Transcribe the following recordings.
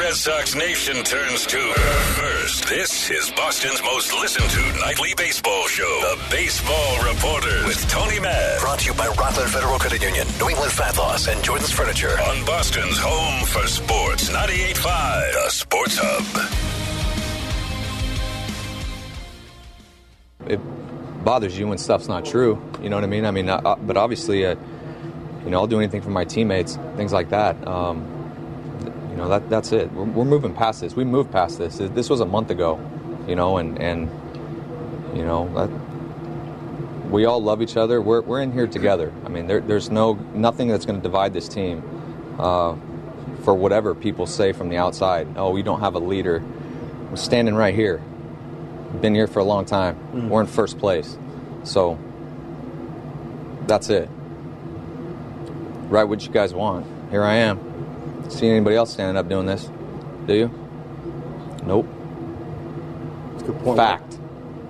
Red Sox Nation turns to first. This is Boston's most listened to nightly baseball show, The Baseball Reporters with Tony Mad. Brought to you by Rockland Federal Credit Union, New England Fat Loss, and Jordan's Furniture. On Boston's home for sports, 98.5, The Sports Hub. It bothers you when stuff's not true. You know what I mean? But obviously, I'll do anything for my teammates, things like that. That's it. We're moving past this. We moved past this. This was a month ago, and we all love each other. We're in here together. I mean, there's nothing that's going to divide this team for whatever people say from the outside. Oh, we don't have a leader. We're standing right here. Been here for a long time. We're in first place. So that's it. Right, what you guys want. Here I am. See anybody else standing up doing this? Do you? Nope. That's a good point. Fact.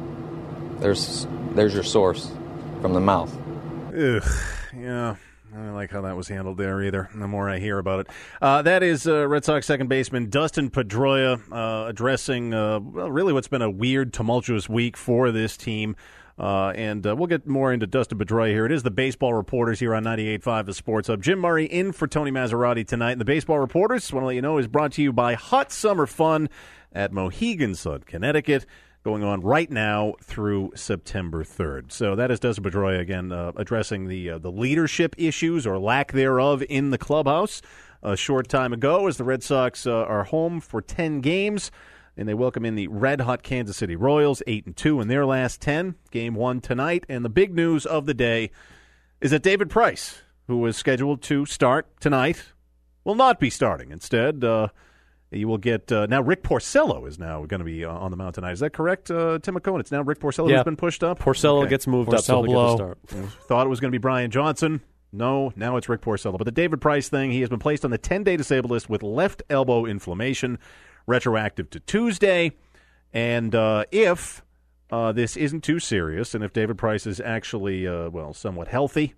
There's your source from the mouth. Ugh. Yeah. I don't like how that was handled there either, the more I hear about it. That is Red Sox second baseman Dustin Pedroia addressing really what's been a weird, tumultuous week for this team. And we'll get more into Dustin Pedroia here. It is the Baseball Reporters here on 98.5 The Sports Hub. Jim Murray in for Tony Maserati tonight. And the Baseball Reporters, want to let you know, is brought to you by Hot Summer Fun at Mohegan Sun, Connecticut, going on right now through September 3rd. So that is Dustin Pedroia, again, addressing the leadership issues or lack thereof in the clubhouse a short time ago as the Red Sox are home for 10 games. And they welcome in the red-hot Kansas City Royals, 8-2 in their last 10. Game 1 tonight. And the big news of the day is that David Price, who was scheduled to start tonight, will not be starting. Instead, you will get now Rick Porcello is now going to be on the mound tonight. Is that correct, Tim McCone? It's now Rick Porcello who's been pushed up? Porcello gets moved up so he'll get the start. Thought it was going to be Brian Johnson. No, now it's Rick Porcello. But the David Price thing, he has been placed on the 10-day disabled list with left elbow inflammation, retroactive to Tuesday. And if this isn't too serious, and if David Price is actually, somewhat healthy,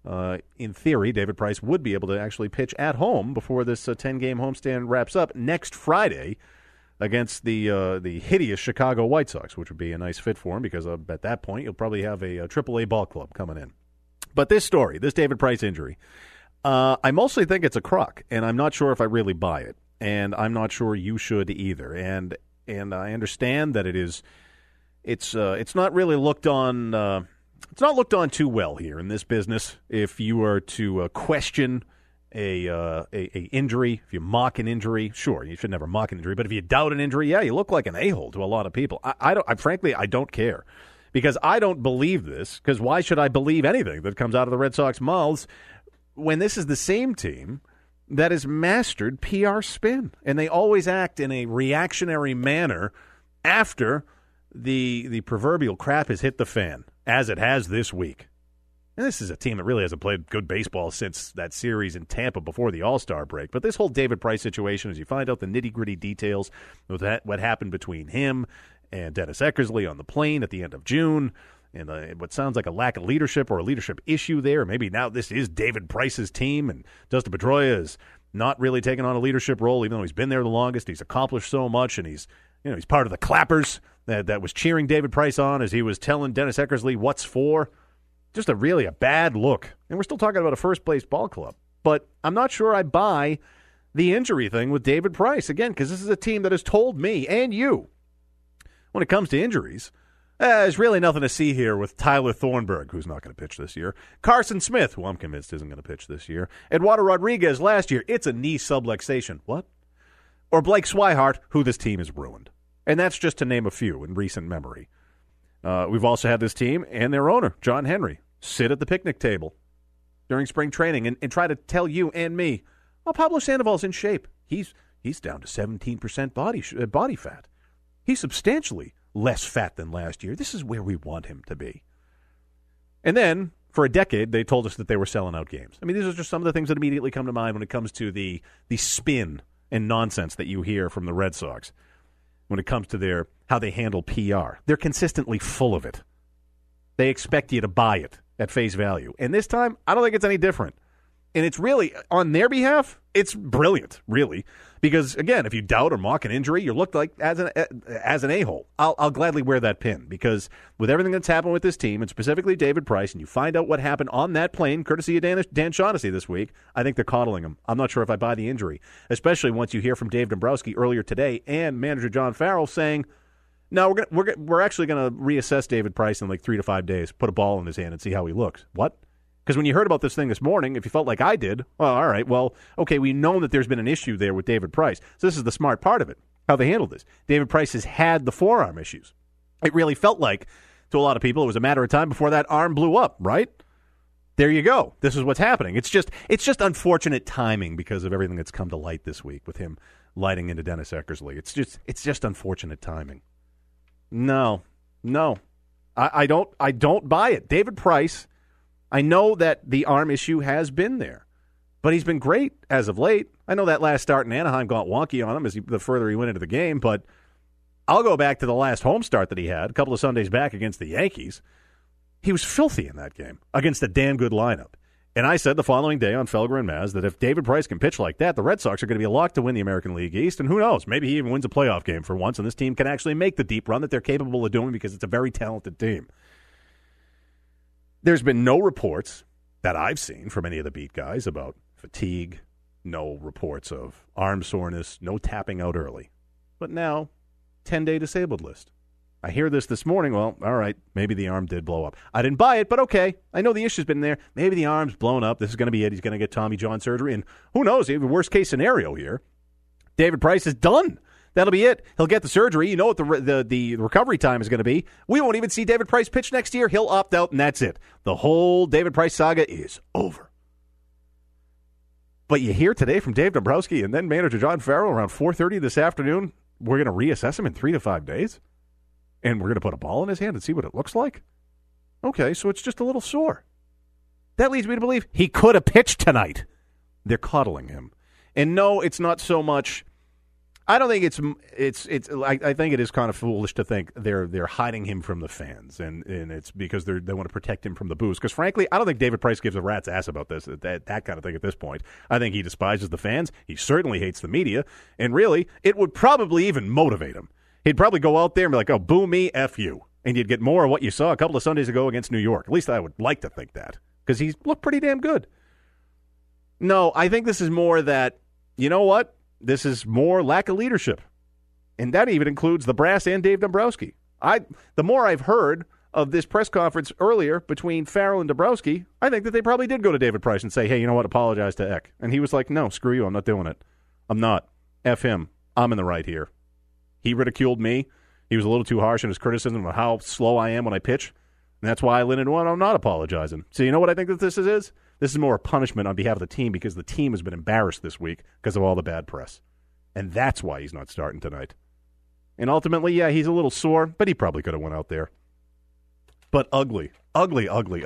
in theory, David Price would be able to actually pitch at home before this 10-game homestand wraps up next Friday against the hideous Chicago White Sox, which would be a nice fit for him because at that point you'll probably have a AAA ball club coming in. But this story, this David Price injury, I mostly think it's a crock, and I'm not sure if I really buy it. And I'm not sure you should either. And I understand that it's not really looked on. It's not looked on too well here in this business. If you are to question a injury, if you mock an injury, sure, you should never mock an injury. But if you doubt an injury, yeah, you look like an a-hole to a lot of people. Frankly, I don't care because I don't believe this. Because why should I believe anything that comes out of the Red Sox mouths when this is the same team that has mastered PR spin, and they always act in a reactionary manner after the proverbial crap has hit the fan, as it has this week. And this is a team that really hasn't played good baseball since that series in Tampa before the All-Star break. But this whole David Price situation, as you find out the nitty-gritty details of what happened between him and Dennis Eckersley on the plane at the end of June, and what sounds like a lack of leadership or a leadership issue there. Maybe now this is David Price's team, and Dustin Pedroia is not really taking on a leadership role, even though he's been there the longest. He's accomplished so much, and he's part of the clappers that was cheering David Price on as he was telling Dennis Eckersley what's for. Just a bad look. And we're still talking about a first-place ball club. But I'm not sure I buy the injury thing with David Price, again, because this is a team that has told me and you, when it comes to injuries, there's really nothing to see here with Tyler Thornburg, who's not going to pitch this year. Carson Smith, who I'm convinced isn't going to pitch this year. Eduardo Rodriguez last year, it's a knee subluxation. What? Or Blake Swihart, who this team has ruined. And that's just to name a few in recent memory. We've also had this team and their owner, John Henry, sit at the picnic table during spring training and try to tell you and me, Pablo Sandoval's in shape. He's down to 17% body fat. He's substantially less fat than last year. This is where we want him to be. And then, for a decade, they told us that they were selling out games. I mean, these are just some of the things that immediately come to mind when it comes to the spin and nonsense that you hear from the Red Sox when it comes to how they handle PR. They're consistently full of it. They expect you to buy it at face value. And this time, I don't think it's any different. And it's really, on their behalf, it's brilliant, really. Because, again, if you doubt or mock an injury, you look like as an a-hole. I'll gladly wear that pin because with everything that's happened with this team, and specifically David Price, and you find out what happened on that plane, courtesy of Dan Shaughnessy this week, I think they're coddling him. I'm not sure if I buy the injury, especially once you hear from Dave Dombrowski earlier today and manager John Farrell saying, no, we're actually going to reassess David Price in like 3 to 5 days, put a ball in his hand and see how he looks. What? Because when you heard about this thing this morning, if you felt like I did, well, all right, well, okay, we know that there's been an issue there with David Price. So this is the smart part of it, how they handled this. David Price has had the forearm issues. It really felt like, to a lot of people, it was a matter of time before that arm blew up, right? There you go. This is what's happening. It's just unfortunate timing because of everything that's come to light this week with him lighting into Dennis Eckersley. It's just unfortunate timing. No. I don't buy it. David Price, I know that the arm issue has been there, but he's been great as of late. I know that last start in Anaheim got wonky on him the further he went into the game, but I'll go back to the last home start that he had a couple of Sundays back against the Yankees. He was filthy in that game against a damn good lineup. And I said the following day on Felger and Maz that if David Price can pitch like that, the Red Sox are going to be a lock to win the American League East. And who knows, maybe he even wins a playoff game for once, and this team can actually make the deep run that they're capable of doing because it's a very talented team. There's been no reports that I've seen from any of the beat guys about fatigue, no reports of arm soreness, no tapping out early. But now, 10-day disabled list. I hear this morning, well, all right, maybe the arm did blow up. I didn't buy it, but okay. I know the issue's been there. Maybe the arm's blown up. This is going to be it. He's going to get Tommy John surgery. And who knows, even worst-case scenario here, David Price is done. That'll be it. He'll get the surgery. You know what the recovery time is going to be. We won't even see David Price pitch next year. He'll opt out, and that's it. The whole David Price saga is over. But you hear today from Dave Dombrowski and then manager John Farrell around 4:30 this afternoon, we're going to reassess him in 3 to 5 days? And we're going to put a ball in his hand and see what it looks like? Okay, so it's just a little sore. That leads me to believe he could have pitched tonight. They're coddling him. And no, it's not so much... I don't think I think it is kind of foolish to think they're hiding him from the fans, and it's because they want to protect him from the booze. Because frankly, I don't think David Price gives a rat's ass about this, that kind of thing at this point. I think he despises the fans. He certainly hates the media, and really, it would probably even motivate him. He'd probably go out there and be like, "Oh, boo me, F you," and you'd get more of what you saw a couple of Sundays ago against New York. At least I would like to think that, because he looked pretty damn good. No, I think this is more that, you know what? This is more lack of leadership. And that even includes the brass and Dave Dombrowski. The more I've heard of this press conference earlier between Farrell and Dombrowski, I think that they probably did go to David Price and say, hey, you know what, apologize to Eck. And he was like, no, screw you, I'm not doing it. I'm not. F him. I'm in the right here. He ridiculed me. He was a little too harsh in his criticism of how slow I am when I pitch. And that's why I leaned into one. I'm not apologizing. So you know what I think that this is? This is more a punishment on behalf of the team because the team has been embarrassed this week because of all the bad press. And that's why he's not starting tonight. And ultimately, yeah, he's a little sore, but he probably could have went out there. But ugly. And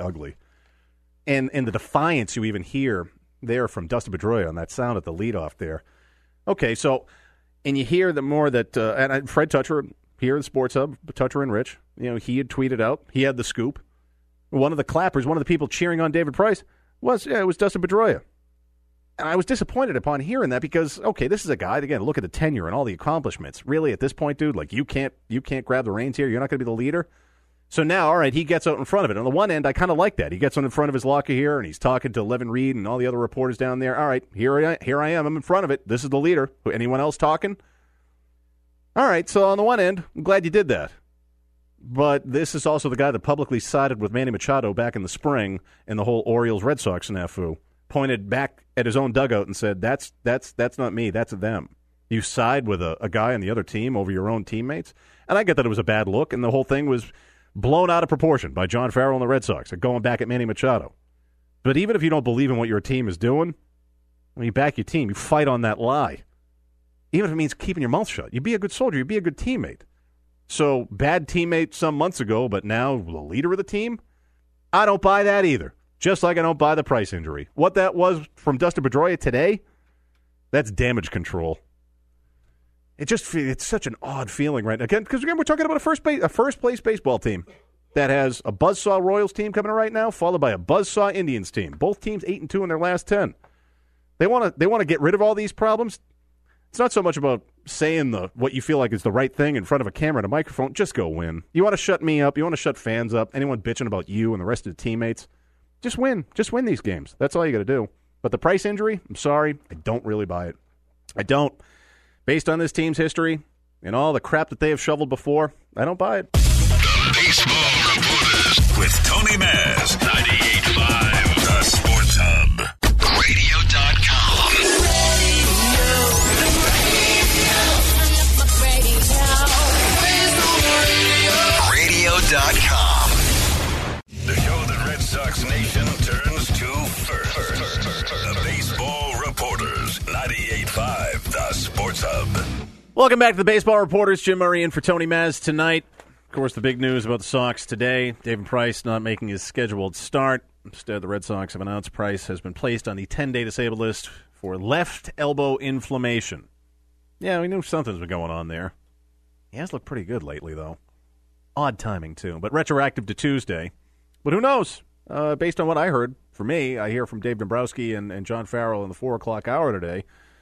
the defiance you even hear there from Dustin Pedroia on that sound at the leadoff there. Okay, so, and you hear the more that, and Fred Tutcher here in Sports Hub, Tutcher and Rich, you know, he had tweeted out, he had the scoop. One of the clappers, one of the people cheering on David Price, it was Dustin Pedroia. And I was disappointed upon hearing that because, okay, this is a guy, again, look at the tenure and all the accomplishments. Really, at this point, dude, like you can't grab the reins here. You're not going to be the leader. So now, all right, he gets out in front of it. On the one end, I kind of like that. He gets on in front of his locker here, and he's talking to Levin Reed and all the other reporters down there. All right, here I am. I'm in front of it. This is the leader. Anyone else talking? All right, so on the one end, I'm glad you did that. But this is also the guy that publicly sided with Manny Machado back in the spring in the whole Orioles-Red Sox snafu, pointed back at his own dugout and said, that's not me, that's them. You side with a guy on the other team over your own teammates? And I get that it was a bad look, and the whole thing was blown out of proportion by John Farrell and the Red Sox, going back at Manny Machado. But even if you don't believe in what your team is doing, when you back your team, you fight on that lie. Even if it means keeping your mouth shut. You be a good soldier, you be a good teammate. So, bad teammate some months ago, but now the leader of the team? I don't buy that either. Just like I don't buy the Price injury. What that was from Dustin Pedroia today, that's damage control. It's such an odd feeling right now. Because again, we're talking about a first-place baseball team that has a buzzsaw Royals team coming right now, followed by a buzzsaw Indians team. Both teams 8-2 in their last 10. They want to get rid of all these problems. It's not so much about saying what you feel like is the right thing in front of a camera and a microphone. Just go win. You want to shut me up. You want to shut fans up. Anyone bitching about you and the rest of the teammates. Just win. Just win these games. That's all you got to do. But the Price injury, I'm sorry, I don't really buy it. I don't. Based on this team's history and all the crap that they have shoveled before, I don't buy it. The Baseball Reporters with Tony Maz, 98.5, The Sports Hub, Radio.com. Radio.com. The show that Red Sox Nation turns to first. The Baseball Reporters, 98.5, The Sports Hub. Welcome back to the Baseball Reporters. Jim Murray in for Tony Maz tonight. Of course, the big news about the Sox today, David Price not making his scheduled start. Instead, the Red Sox have announced Price has been placed on the 10-day disabled list for left elbow inflammation. Yeah, we knew something's been going on there. He has looked pretty good lately, though. Odd timing, too, but retroactive to Tuesday. But who knows? Based on what I heard, for me, I hear from Dave Dombrowski and John Farrell in the 4 o'clock hour today,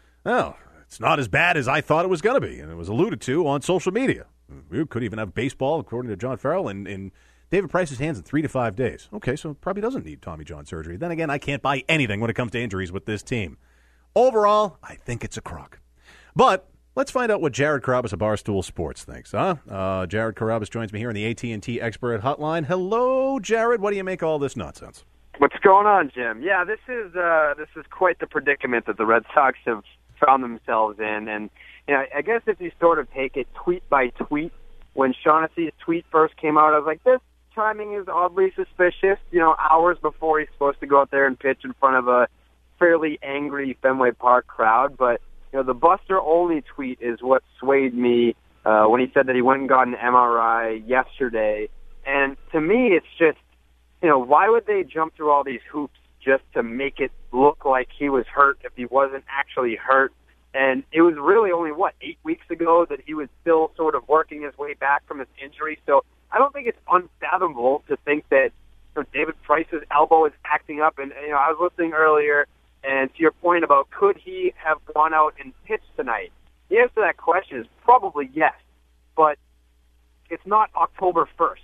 it's not as bad as I thought it was going to be, and it was alluded to on social media. We could even have baseball, according to John Farrell, in David Price's hands in 3 to 5 days. Okay, so probably doesn't need Tommy John surgery. Then again, I can't buy anything when it comes to injuries with this team. Overall, I think it's a crock. But let's find out what Jared Carrabis of Barstool Sports thinks. Jared Carrabis joins me here on the AT&T Expert Hotline. Hello, Jared. What do you make of all this nonsense? What's going on, Jim? Yeah, this is quite the predicament that the Red Sox have found themselves in. And I guess if you sort of take it tweet by tweet, when Shaughnessy's tweet first came out, I was like, this timing is oddly suspicious. Hours before he's supposed to go out there and pitch in front of a fairly angry Fenway Park crowd. But the Buster-only tweet is what swayed me when he said that he went and got an MRI yesterday. And to me, it's just, why would they jump through all these hoops just to make it look like he was hurt if he wasn't actually hurt? And it was really only, 8 weeks ago that he was still sort of working his way back from his injury. So I don't think it's unfathomable to think that David Price's elbow is acting up. And, I was listening earlier, and to your point about could he have gone out and pitched tonight, the answer to that question is probably yes. But it's not October 1st.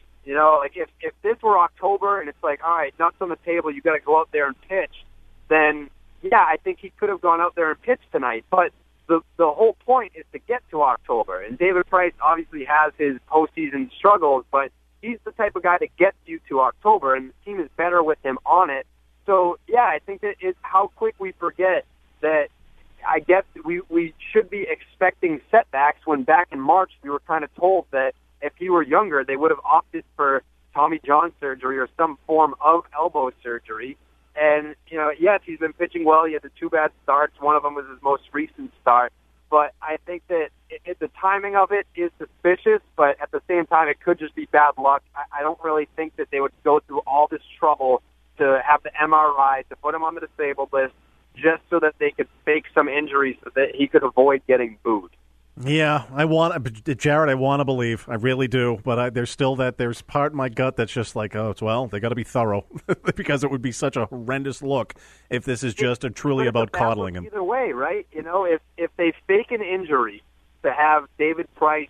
If this were October and it's like, all right, nuts on the table, you got to go out there and pitch, then, yeah, I think he could have gone out there and pitched tonight. But the whole point is to get to October. And David Price obviously has his postseason struggles, but he's the type of guy that gets you to October, and the team is better with him on it. So, yeah, I think that it's how quick we forget that I guess we should be expecting setbacks when back in March we were kind of told that if he were younger, they would have opted for Tommy John surgery or some form of elbow surgery. And, yes, he's been pitching well. He had the 2 bad starts. One of them was his most recent start. But I think that the timing of it is suspicious, but at the same time, it could just be bad luck. I don't really think that they would go through all this trouble to have the MRI, to put him on the disabled list, just so that they could fake some injuries so that he could avoid getting booed. Yeah, Jared, I want to believe. I really do. But there's part of my gut that's just like, they got to be thorough because it would be such a horrendous look if this is just truly about coddling him. Either way, right? If they fake an injury to have David Price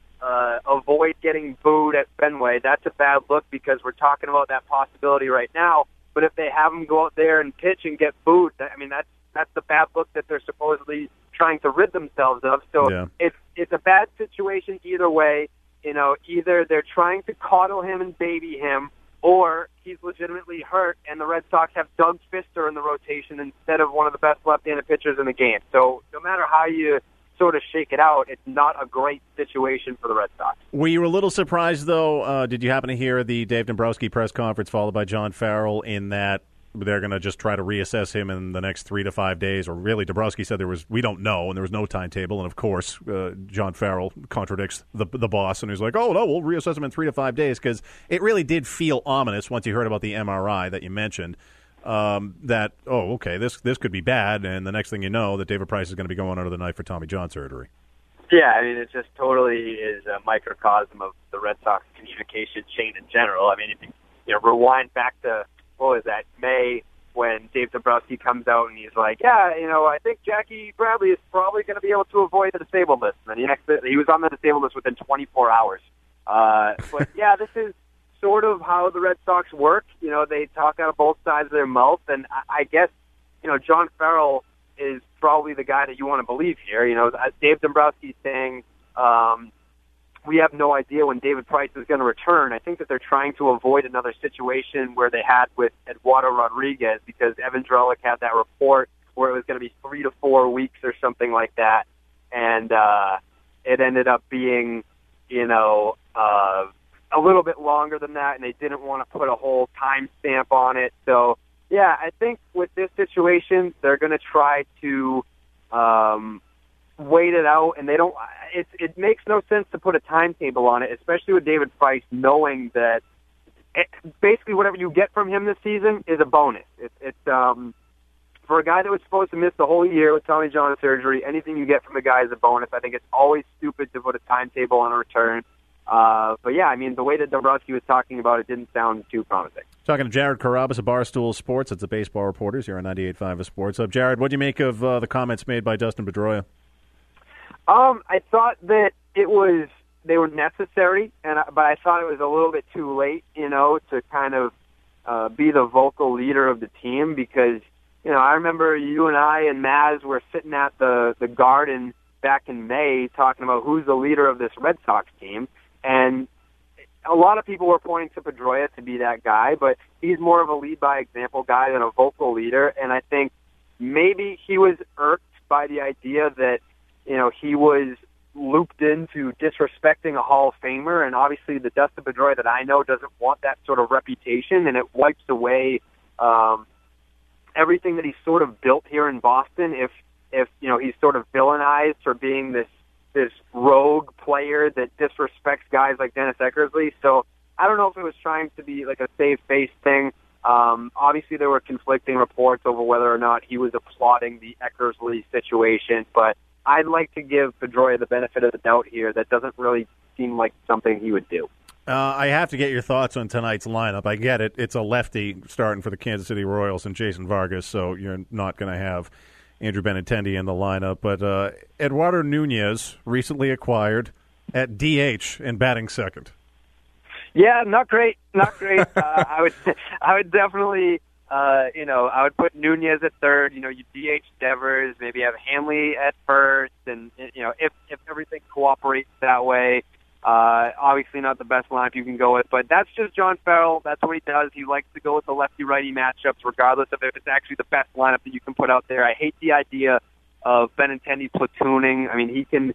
avoid getting booed at Fenway, that's a bad look because we're talking about that possibility right now. But if they have him go out there and pitch and get booed, that's the bad look that they're supposedly trying to rid themselves of. So yeah. It's a bad situation either way. Either they're trying to coddle him and baby him, or he's legitimately hurt, and the Red Sox have Doug Fister in the rotation instead of one of the best left-handed pitchers in the game. So no matter how you sort of shake it out, it's not a great situation for the Red Sox. Were you a little surprised, though? Did you happen to hear the Dave Dombrowski press conference followed by John Farrell in that they're going to just try to reassess him in the next 3 to 5 days? Or really, Dombrowski said we don't know, and there was no timetable. And, of course, John Farrell contradicts the boss, and he's like, oh, no, we'll reassess him in 3 to 5 days, because it really did feel ominous once you heard about the MRI that you mentioned, that, this could be bad, and the next thing you know, that David Price is going to be going under the knife for Tommy John surgery. Yeah, it just totally is a microcosm of the Red Sox communication chain in general. If you rewind back to, May when Dave Dombrowski comes out and he's like, yeah, I think Jackie Bradley is probably going to be able to avoid the disabled list. And then he was on the disabled list within 24 hours. But, yeah, this is sort of how the Red Sox work. They talk out of both sides of their mouth. And I guess, John Farrell is probably the guy that you want to believe here. Dave Dombrowski's saying, we have no idea when David Price is going to return. I think that they're trying to avoid another situation where they had with Eduardo Rodriguez, because Evan Drellick had that report where it was going to be 3 to 4 weeks or something like that. And it ended up being, a little bit longer than that, and they didn't want to put a whole time stamp on it. So, yeah, I think with this situation, they're going to try to wait it out, and they don't. It makes no sense to put a timetable on it, especially with David Price, knowing that basically whatever you get from him this season is a bonus. It's for a guy that was supposed to miss the whole year with Tommy John surgery. Anything you get from the guy is a bonus. I think it's always stupid to put a timetable on a return. But yeah, I mean, the way that Dombrowski was talking about it didn't sound too promising. Talking to Jared Carrabis of Barstool Sports. It's the Baseball Reporters here on 98.5 of Sports. Jared, what do you make of the comments made by Dustin Pedroia? I thought that they were necessary, but I thought it was a little bit too late, to kind of be the vocal leader of the team, because, I remember you and I and Maz were sitting at the Garden back in May talking about who's the leader of this Red Sox team, and a lot of people were pointing to Pedroia to be that guy, but he's more of a lead-by-example guy than a vocal leader, and I think maybe he was irked by the idea that he was looped into disrespecting a Hall of Famer, and obviously the Dustin Pedroia that I know doesn't want that sort of reputation, and it wipes away everything that he's sort of built here in Boston if he's sort of villainized for being this rogue player that disrespects guys like Dennis Eckersley. So I don't know if it was trying to be like a save face thing. Obviously there were conflicting reports over whether or not he was applauding the Eckersley situation, but I'd like to give Pedroia the benefit of the doubt here. That doesn't really seem like something he would do. I have to get your thoughts on tonight's lineup. I get it. It's a lefty starting for the Kansas City Royals and Jason Vargas, so you're not going to have Andrew Benintendi in the lineup. But Eduardo Nunez recently acquired at DH and batting second. Yeah, not great. I would definitely... I would put Nunez at third. You DH Devers, maybe have Hanley at first, and if everything cooperates that way, obviously not the best lineup you can go with, but that's just John Farrell. That's what he does. He likes to go with the lefty-righty matchups, regardless of if it's actually the best lineup that you can put out there. I hate the idea of Benintendi platooning. I mean, he can.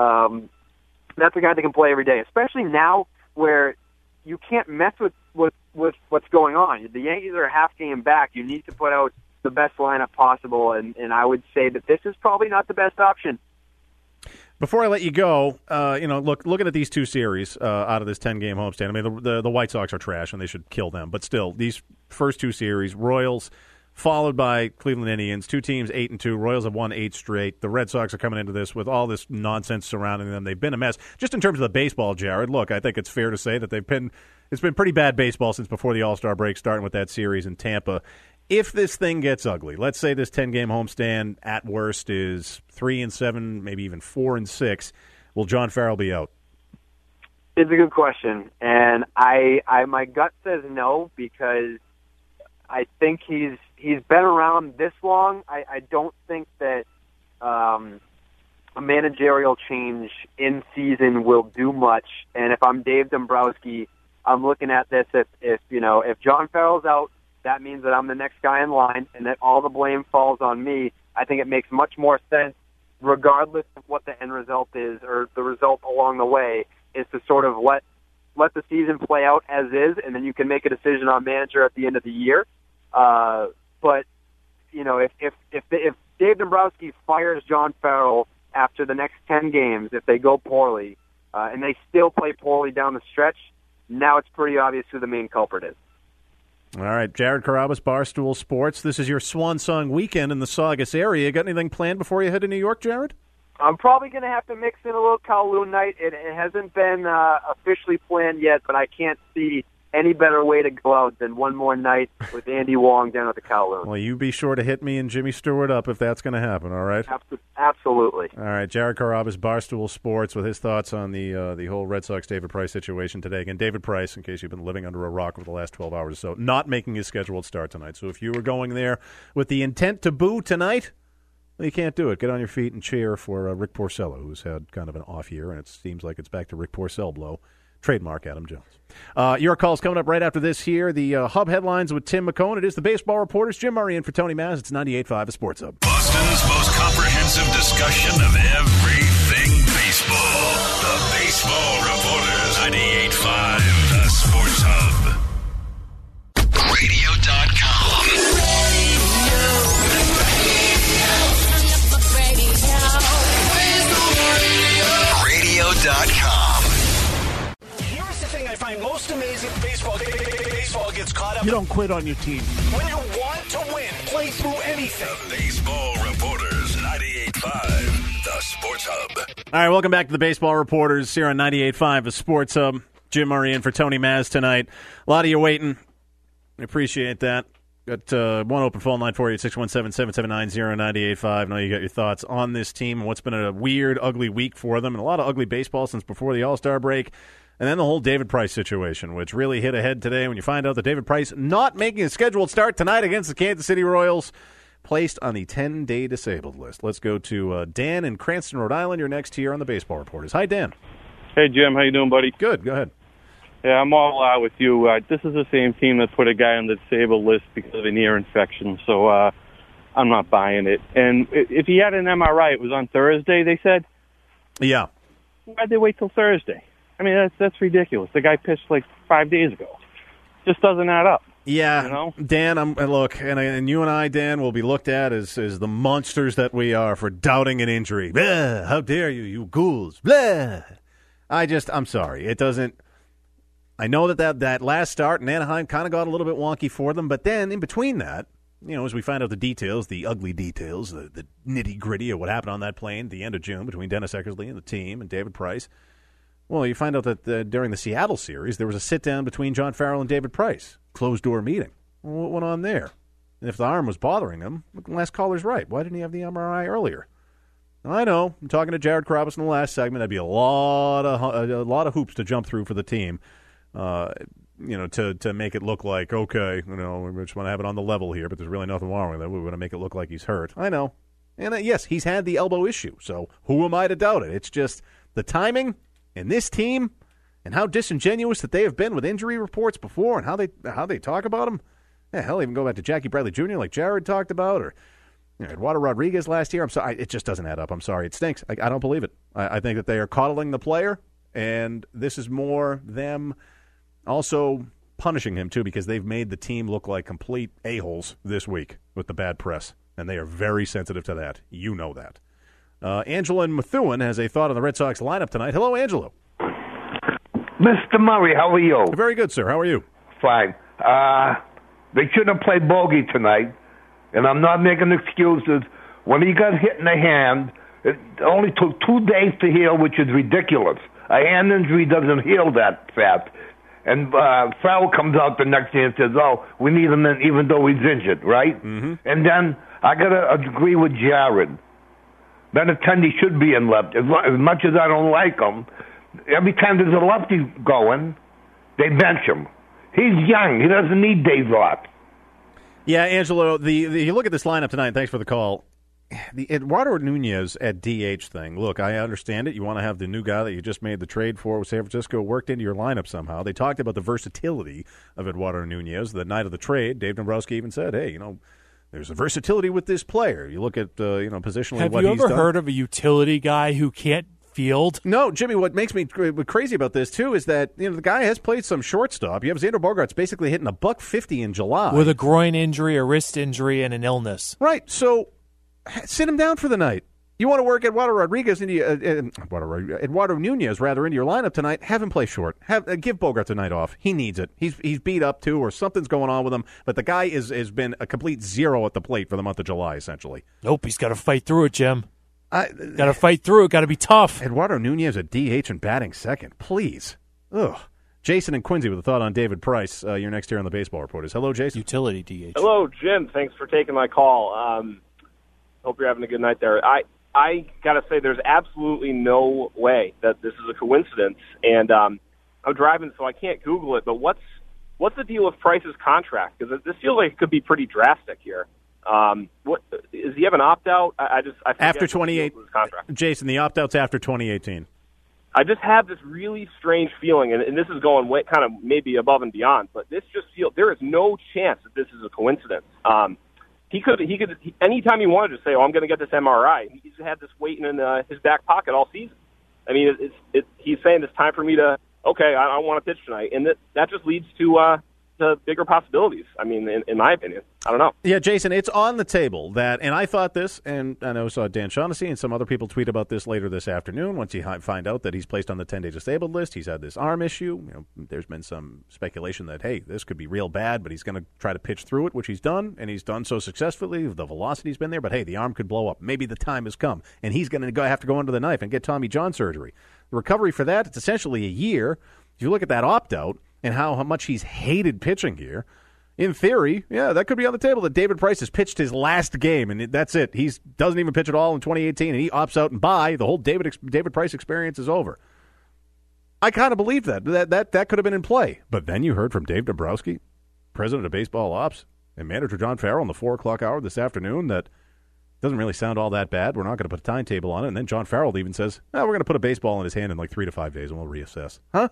That's a guy that can play every day, especially now where you can't mess with what's going on. The Yankees are a half game back. You need to put out the best lineup possible, and I would say that this is probably not the best option. Before I let you go, looking at these two series out of this 10-game homestand, I mean, the White Sox are trash, and they should kill them. But still, these first two series, Royals followed by Cleveland Indians, two teams 8-2. Royals have won 8 straight. The Red Sox are coming into this with all this nonsense surrounding them. They've been a mess. Just in terms of the baseball, Jared, look, I think it's fair to say that it's been pretty bad baseball since before the All-Star break, starting with that series in Tampa. If this thing gets ugly, let's say this 10-game homestand at worst is 3-7, maybe even 4-6, will John Farrell be out? It's a good question, and I my gut says no, because I think he's been around this long. I don't think that a managerial change in season will do much. And if I'm Dave Dombrowski, I'm looking at this. If John Farrell's out, that means that I'm the next guy in line, and that all the blame falls on me. I think it makes much more sense, regardless of what the end result is or the result along the way, is to sort of let the season play out as is, and then you can make a decision on manager at the end of the year. But if Dave Dombrowski fires John Farrell after the next 10 games, if they go poorly, and they still play poorly down the stretch, now it's pretty obvious who the main culprit is. All right, Jared Carrabis, Barstool Sports. This is your swan song weekend in the Saugus area. Got anything planned before you head to New York, Jared? I'm probably going to have to mix in a little Kowloon night. It hasn't been officially planned yet, but I can't see any better way to go out than one more night with Andy Wong down at the Kowloon. Well, you be sure to hit me and Jimmy Stewart up if that's going to happen, all right? Absolutely. All right, Jared Carrabis, Barstool Sports, with his thoughts on the whole Red Sox-David Price situation today. Again, David Price, in case you've been living under a rock over the last 12 hours or so, not making his scheduled start tonight. So if you were going there with the intent to boo tonight, well, you can't do it. Get on your feet and cheer for Rick Porcello, who's had kind of an off year, and it seems like it's back to Rick Porcel blow. Trademark Adam Jones. Your call's coming up right after this here. The Hub headlines with Tim McCone. It is the Baseball Reporters. Jim Murray in for Tony Maz. It's 98.5 The Sports Hub. Boston's most comprehensive discussion of everything baseball. The Baseball Reporters. 98.5 The Sports Hub. Radio.com. Radio.com. I find most amazing baseball gets caught up. You don't quit on your team. When you want to win, play through anything. The Baseball Reporters, 98.5 The Sports Hub. All right, welcome back to the Baseball Reporters here on 98.5 The Sports Hub. Jim Murray in for Tony Maz tonight. A lot of you waiting. I appreciate that. Got one open phone line for you at 617-779-0985. I know you got your thoughts on this team and what's been a weird, ugly week for them, and a lot of ugly baseball since before the All-Star break. And then the whole David Price situation, which really hit ahead today when you find out that David Price, not making a scheduled start tonight against the Kansas City Royals, placed on the 10-day disabled list. Let's go to Dan in Cranston, Rhode Island. You're next here on the Baseball Reporters. Hi, Dan. Hey, Jim. How you doing, buddy? Good. Go ahead. Yeah, I'm all out with you. This is the same team that put a guy on the disabled list because of an ear infection, so I'm not buying it. And if he had an MRI, it was on Thursday, they said? Yeah. Why'd they wait till Thursday? I mean, that's ridiculous. The guy pitched like 5 days ago. Just doesn't add up. Yeah, you know? Dan, and you and I, Dan, will be looked at as the monsters that we are for doubting an injury. Blah, how dare you, you ghouls. Blah. I'm sorry. It doesn't. I know that last start in Anaheim kind of got a little bit wonky for them, but then in between that, as we find out the details, the ugly details, the nitty-gritty of what happened on that plane at the end of June between Dennis Eckersley and the team and David Price, well, you find out that during the Seattle series, there was a sit-down between John Farrell and David Price, closed-door meeting. Well, what went on there? And if the arm was bothering him, the last caller's right. Why didn't he have the MRI earlier? Now, I know. I'm talking to Jared Carrabis in the last segment. That'd be a lot of hoops to jump through for the team, to make it look like, okay, we just want to have it on the level here, but there's really nothing wrong with it. We want to make it look like he's hurt. I know. And yes, he's had the elbow issue, so who am I to doubt it? It's just the timing. And this team, and how disingenuous that they have been with injury reports before, and how they talk about them. Yeah, hell, even go back to Jackie Bradley Jr. like Jared talked about, or Eduardo Rodriguez last year. I'm sorry, it just doesn't add up. I'm sorry, it stinks. I don't believe it. I think that they are coddling the player, and this is more them also punishing him too, because they've made the team look like complete a-holes this week with the bad press, and they are very sensitive to that. You know that. Angela in Methuen has a thought on the Red Sox lineup tonight. Hello, Angelo. Mr. Murray, how are you? Very good, sir. How are you? Fine. They shouldn't have played bogey tonight, and I'm not making excuses. When he got hit in the hand, it only took 2 days to heal, which is ridiculous. A hand injury doesn't heal that fast. And Farrell comes out the next day and says, we need him in, even though he's injured, right? Mm-hmm. And then I got to agree with Jared. Benintendi should be in left. As much as I don't like him, every time there's a lefty going, they bench him. He's young. He doesn't need days off. Yeah, Angelo, you look at this lineup tonight, thanks for the call. The Eduardo Nunez at DH thing, look, I understand it. You want to have the new guy that you just made the trade for with San Francisco worked into your lineup somehow. They talked about the versatility of Eduardo Nunez. The night of the trade, Dave Dombrowski even said, hey, there's a versatility with this player. You look at, positionally Have what he's done. Have you ever heard of a utility guy who can't field? No, Jimmy, what makes me crazy about this, too, is that the guy has played some shortstop. You have Xander Bogaerts basically hitting $150 in July. With a groin injury, a wrist injury, and an illness. Right, so sit him down for the night. You want to work Eduardo Rodriguez Eduardo Nunez rather into your lineup tonight? Have him play short. Give Bogaerts a night off. He needs it. He's beat up too, or something's going on with him. But the guy has been a complete zero at the plate for the month of July, essentially. Nope, he's got to fight through it, Jim. Got to fight through it. Got to be tough. Eduardo Nunez at DH and batting second, please. Ugh. Jason and Quincy with a thought on David Price. You're next here on the Baseball Reporters. Hello, Jason. Utility DH. Hello, Jim. Thanks for taking my call. Hope you're having a good night there. I got to say there's absolutely no way that this is a coincidence. And I'm driving, so I can't Google it, but what's the deal with Price's contract? Because this feels like it could be pretty drastic here. What does he have an opt-out? I after 2018, Jason, the opt-out's after 2018. I just have this really strange feeling, and this is going way, kind of maybe above and beyond, but this just feels there is no chance that this is a coincidence. He could anytime he wanted to say, "Oh, I'm going to get this MRI." He's had this waiting in his back pocket all season. I mean, he's saying it's time for me to. Okay, I want to pitch tonight, and that just leads to bigger possibilities. I mean, in my opinion, I don't know. Yeah, Jason, it's on the table that, and I thought this, and I know saw Dan Shaughnessy and some other people tweet about this later this afternoon. Once you find out that he's placed on the 10-day disabled list, he's had this arm issue. There's been some speculation that this could be real bad, but he's going to try to pitch through it, which he's done, and he's done so successfully. The velocity's been there, but the arm could blow up. Maybe the time has come, and he's going to have to go under the knife and get Tommy John surgery. The recovery for that, it's essentially a year. If you look at that opt-out and how much he's hated pitching here, in theory, that could be on the table that David Price has pitched his last game, and that's it. He doesn't even pitch at all in 2018, and he opts out, and the whole David Price experience is over. I kind of believe that could have been in play. But then you heard from Dave Dombrowski, president of Baseball Ops, and manager John Farrell in the 4 o'clock hour this afternoon that doesn't really sound all that bad. We're not going to put a timetable on it. And then John Farrell even says, we're going to put a baseball in his hand in like 3 to 5 days, and we'll reassess. Huh?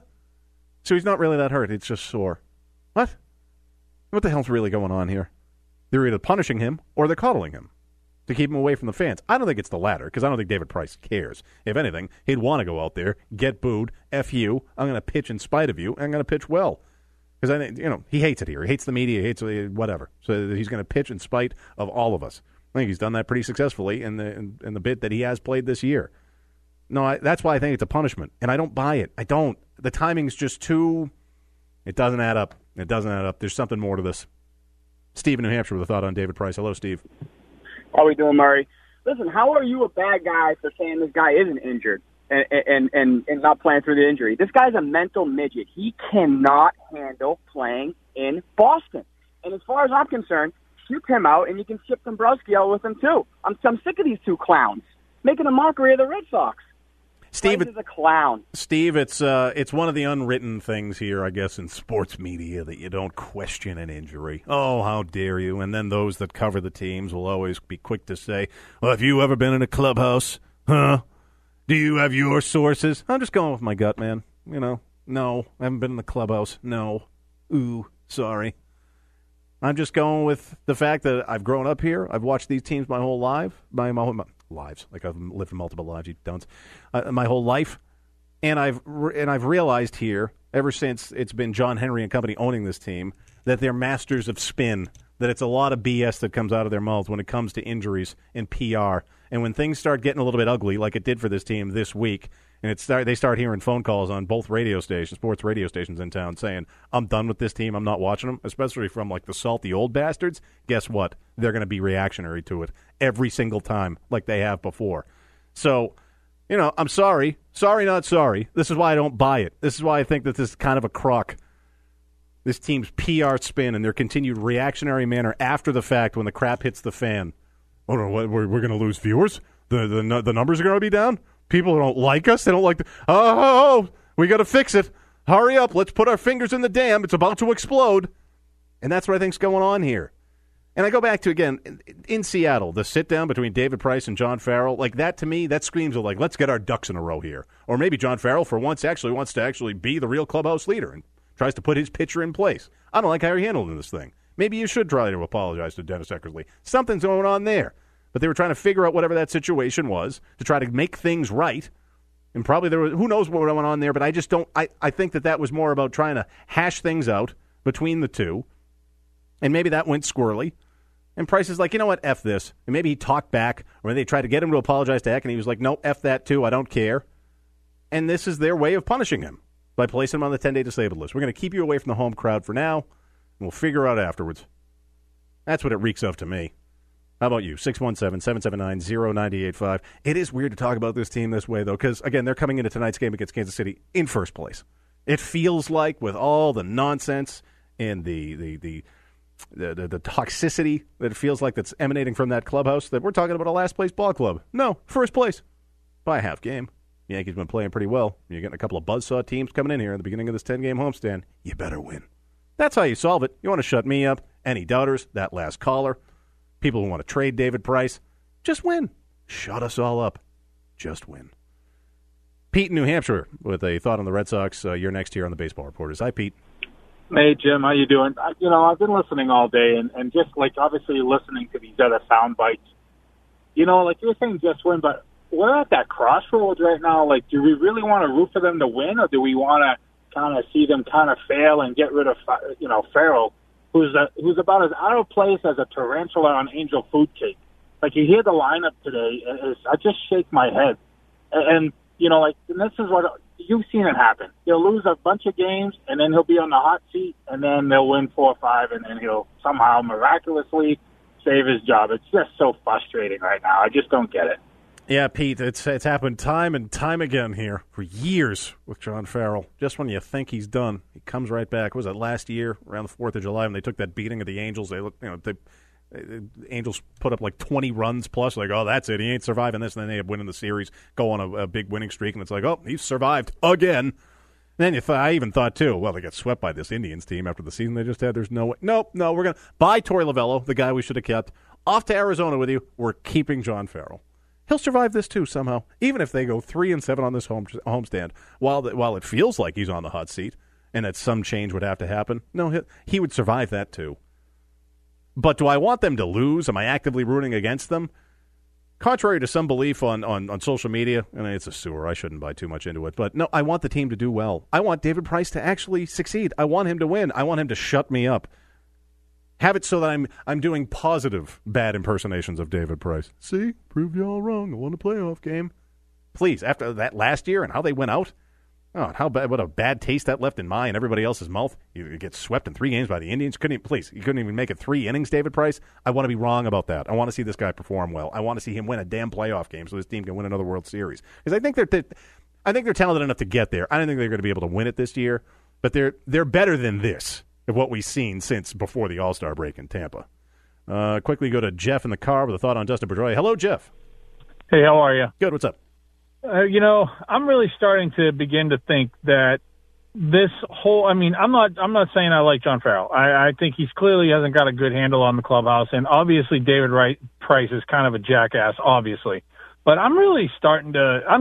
So he's not really that hurt. It's just sore. What? What the hell's really going on here? They're either punishing him or they're coddling him to keep him away from the fans. I don't think it's the latter, because I don't think David Price cares. If anything, he'd want to go out there, get booed, F you, I'm going to pitch in spite of you, and I'm going to pitch well. Because I think, he hates it here. He hates the media, he hates whatever. So he's going to pitch in spite of all of us. I think he's done that pretty successfully in the bit that he has played this year. No, that's why I think it's a punishment, and I don't buy it. I don't. The timing's just too. It doesn't add up. It doesn't add up. There's something more to this. Steve in New Hampshire with a thought on David Price. Hello, Steve. How are we doing, Murray? Listen, how are you a bad guy for saying this guy isn't injured and not playing through the injury? This guy's a mental midget. He cannot handle playing in Boston. And as far as I'm concerned, ship him out, and you can ship Dombrowski out with him too. I'm sick of these two clowns making a mockery of the Red Sox. Steve is a clown. Steve, it's one of the unwritten things here, I guess, in sports media that you don't question an injury. Oh, how dare you? And then those that cover the teams will always be quick to say, well, have you ever been in a clubhouse? Huh? Do you have your sources? I'm just going with my gut, man. No, I haven't been in the clubhouse. No. Ooh, sorry. I'm just going with the fact that I've grown up here. I've watched these teams my whole life. My lives, like I've lived multiple lives, you don't. My whole life, and I've realized here ever since it's been John Henry and company owning this team that they're masters of spin. That it's a lot of BS that comes out of their mouths when it comes to injuries and PR. And when things start getting a little bit ugly, like it did for this team this week, and they start hearing phone calls on both sports radio stations in town saying, I'm done with this team, I'm not watching them, especially from like the salty old bastards, guess what? They're going to be reactionary to it every single time like they have before. So, I'm sorry. Sorry, not sorry. This is why I don't buy it. This is why I think that this is kind of a crock. This team's PR spin and their continued reactionary manner after the fact when the crap hits the fan. Oh, no, we're going to lose viewers? The numbers are going to be down? People don't like us? They don't like we got to fix it. Hurry up. Let's put our fingers in the dam. It's about to explode. And that's what I think's going on here. And I go back to, again, in Seattle, the sit-down between David Price and John Farrell, like that to me, that screams of like, let's get our ducks in a row here. Or maybe John Farrell for once actually wants to actually be the real clubhouse leader and tries to put his pitcher in place. I don't like how you're handling this thing. Maybe you should try to apologize to Dennis Eckersley. Something's going on there. But they were trying to figure out whatever that situation was to try to make things right. And probably there was, who knows what went on there, but I just don't, I think that was more about trying to hash things out between the two. And maybe that went squirrely. And Price is like, you know what, F this. And maybe he talked back, or they tried to get him to apologize to Eck, and he was like, no, F that too, I don't care. And this is their way of punishing him by placing him on the 10-day disabled list. We're going to keep you away from the home crowd for now, and we'll figure out afterwards. That's what it reeks of to me. How about you? 617-779-0985. It is weird to talk about this team this way, though, because, again, they're coming into tonight's game against Kansas City in first place. It feels like, with all the nonsense and the toxicity that it feels like that's emanating from that clubhouse, that we're talking about a last-place ball club. No, first place by a half game. Yankees been playing pretty well. You're getting a couple of buzzsaw teams coming in here at the beginning of this 10-game homestand. You better win. That's how you solve it. You want to shut me up, any doubters, that last caller, people who want to trade David Price, just win. Shut us all up. Just win. Pete in New Hampshire with a thought on the Red Sox. You're next here on the Baseball Reporters. Hi, Pete. Hey, Jim. How you doing? I've been listening all day, and just, obviously listening to these other sound bites. Like you're saying just win, but we're at that crossroads right now. Do we really want to root for them to win, or do we want to kind of see them kind of fail and get rid of, Farrell, who's about as out of place as a tarantula on angel food cake? You hear the lineup today, I just shake my head. And this is what you've seen it happen. He'll lose a bunch of games, and then he'll be on the hot seat, and then they'll win 4 or 5, and then he'll somehow miraculously save his job. It's just so frustrating right now. I just don't get it. Yeah, Pete, it's happened time and time again here for years with John Farrell. Just when you think he's done, he comes right back. What was it, last year around the 4th of July when they took that beating of the Angels? The Angels put up 20 runs plus. Oh, that's it. He ain't surviving this. And then they end up winning the series, go on a big winning streak, and it's oh, he's survived again. And then I even thought, too, well, they got swept by this Indians team after the season they just had. There's no way. No, we're going to buy Torey Lovullo, the guy we should have kept, off to Arizona with you. We're keeping John Farrell. He'll survive this, too, somehow, even if they go 3-7 on this homestand, while it feels like he's on the hot seat and that some change would have to happen. No, he would survive that, too. But do I want them to lose? Am I actively rooting against them? Contrary to some belief on social media, and it's a sewer, I shouldn't buy too much into it, but no, I want the team to do well. I want David Price to actually succeed. I want him to win. I want him to shut me up. Have it so that I'm doing positive bad impersonations of David Price. See? Proved you all wrong. I won a playoff game. Please, after that last year and how they went out, what a bad taste that left in my and everybody else's mouth. You get swept in 3 games by the Indians. You couldn't even make it 3 innings, David Price. I want to be wrong about that. I want to see this guy perform well. I want to see him win a damn playoff game so this team can win another World Series. Because I think they're talented enough to get there. I don't think they're going to be able to win it this year, but they're better than this of what we've seen since before the All-Star break in Tampa. Quickly go to Jeff in the car with a thought on Dustin Pedroia. Hello, Jeff. Hey, how are you? Good. What's up? I'm really starting to begin to think that this whole, I'm not saying I like John Farrell. I think he's clearly hasn't got a good handle on the clubhouse, and obviously David Price is kind of a jackass, obviously. But I'm really starting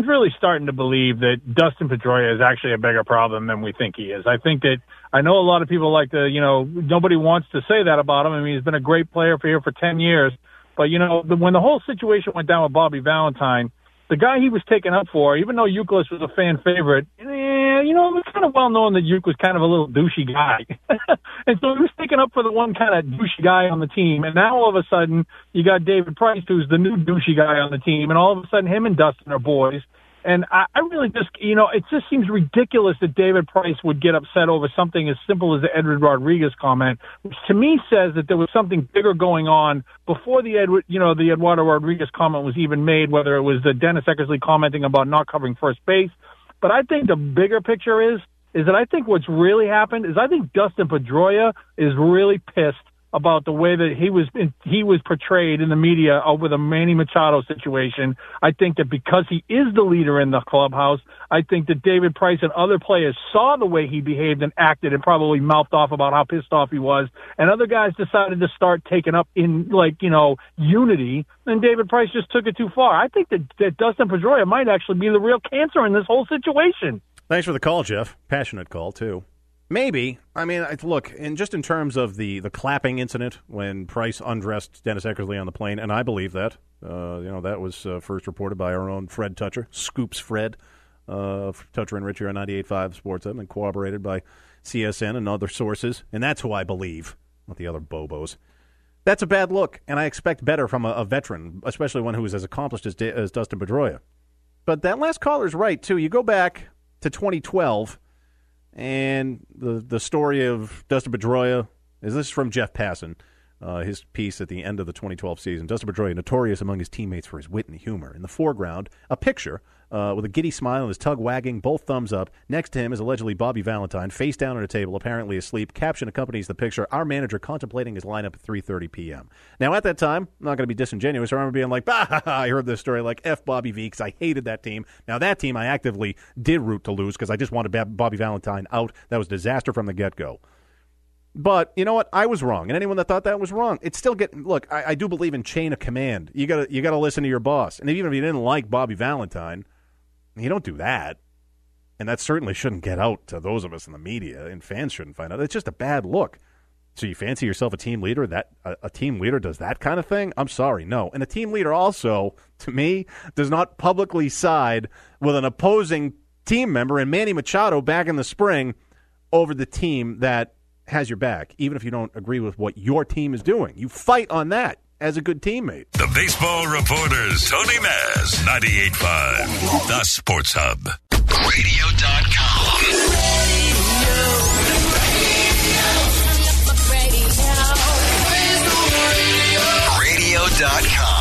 to believe that Dustin Pedroia is actually a bigger problem than we think he is. I know a lot of people like to, nobody wants to say that about him. He's been a great player here for 10 years. But, when the whole situation went down with Bobby Valentine, the guy he was taken up for, even though Youkilis was a fan favorite, it was kind of well known that Youkilis was kind of a little douchey guy. And so he was taken up for the one kind of douchey guy on the team. And now all of a sudden you got David Price, who's the new douchey guy on the team. And all of a sudden him and Dustin are boys. And I really just, it just seems ridiculous that David Price would get upset over something as simple as the Edward Rodriguez comment, which to me says that there was something bigger going on before the Eduardo Rodriguez comment was even made, whether it was the Dennis Eckersley commenting about not covering first base. But I think the bigger picture is that I think what's really happened is I think Dustin Pedroia is really pissed about the way that he was portrayed in the media over the Manny Machado situation. I think that because he is the leader in the clubhouse, I think that David Price and other players saw the way he behaved and acted and probably mouthed off about how pissed off he was, and other guys decided to start taking up in unity, and David Price just took it too far. I think that Dustin Pedroia might actually be the real cancer in this whole situation. Thanks for the call, Jeff. Passionate call, too. Maybe. Look, just in terms of the clapping incident when Price undressed Dennis Eckersley on the plane, and I believe that. That was first reported by our own Fred Toucher, Scoops Fred, Toucher and Rich here on 98.5 Sports Hub, and corroborated by CSN and other sources, and that's who I believe, not the other bobos. That's a bad look, and I expect better from a veteran, especially one who is as accomplished as Dustin Pedroia. But that last caller's right, too. You go back to 2012, and the story of Dustin Pedroia is this from Jeff Passan. his piece at the end of the 2012 season. Dustin Pedroia, notorious among his teammates for his wit and humor. In the foreground, a picture with a giddy smile and his tug wagging, both thumbs up. Next to him is allegedly Bobby Valentine, face down at a table, apparently asleep. Caption accompanies the picture, "Our manager contemplating his lineup at 3:30 p.m." Now, at that time, I'm not going to be disingenuous. I remember being like, I heard this story, like, F Bobby V, because I hated that team. Now, that team I actively did root to lose because I just wanted Bobby Valentine out. That was a disaster from the get-go. But you know what? I was wrong, and anyone that thought that was wrong, it's still getting. Look, I do believe in chain of command. You gotta listen to your boss, and even if you didn't like Bobby Valentine, you don't do that, and that certainly shouldn't get out to those of us in the media, and fans shouldn't find out. It's just a bad look. So you fancy yourself a team leader? That a team leader does that kind of thing? I'm sorry, no. And a team leader also, to me, does not publicly side with an opposing team member, and Manny Machado back in the spring over the team that has your back, even if you don't agree with what your team is doing. You fight on that as a good teammate. The Baseball Reporters, Tony Maz, 98.5, The Sports Hub. Radio.com. Radio.com.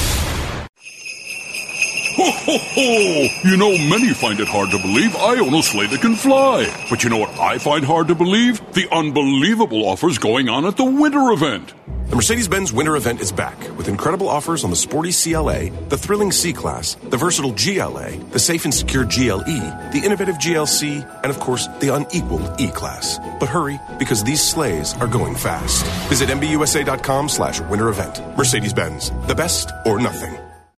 Ho, ho, ho! You know, many find it hard to believe I own a sleigh that can fly. But you know what I find hard to believe? The unbelievable offers going on at the winter event. The Mercedes-Benz Winter Event is back with incredible offers on the sporty CLA, the thrilling C-Class, the versatile GLA, the safe and secure GLE, the innovative GLC, and of course, the unequaled E-Class. But hurry, because these sleighs are going fast. Visit MBUSA.com/winter event. Mercedes-Benz, the best or nothing.